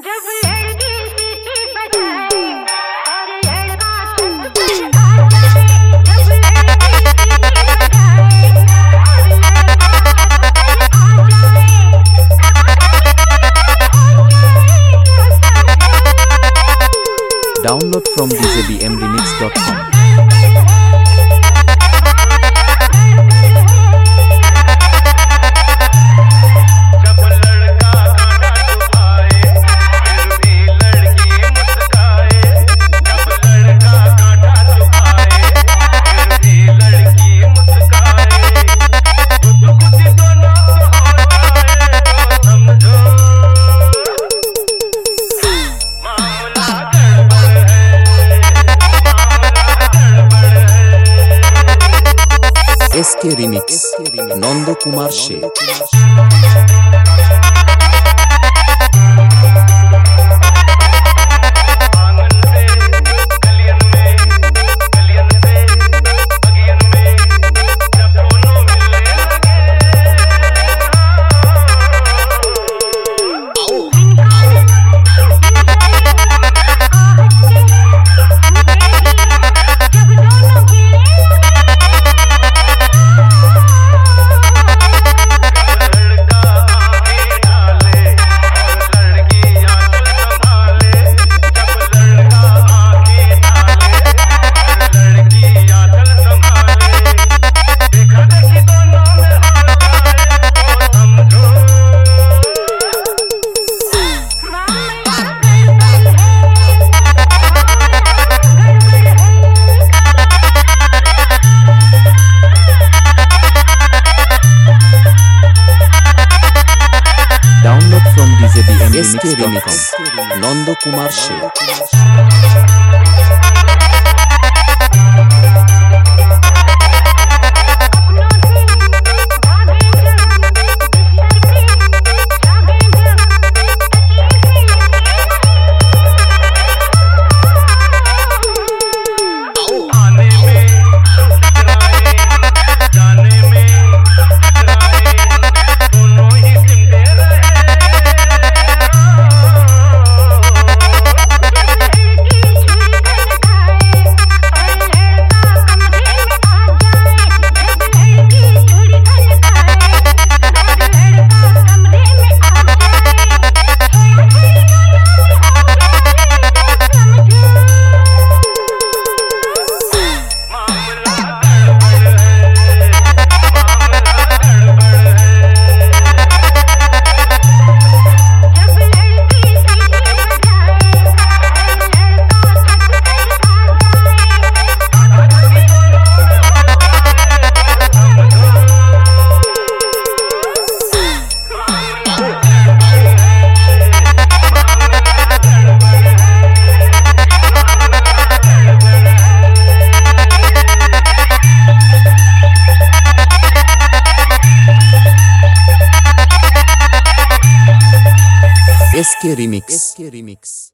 जब लड़की सीटी बजाए और लड़का छत पे आ जाए, जब लड़की सीटी बजाए और लड़का छत पे आ जाए। Download from djbmremix.com. SK Remix Nanda Kumar say. Download from djbmremix.com. Nanda Kumar say. SK Remix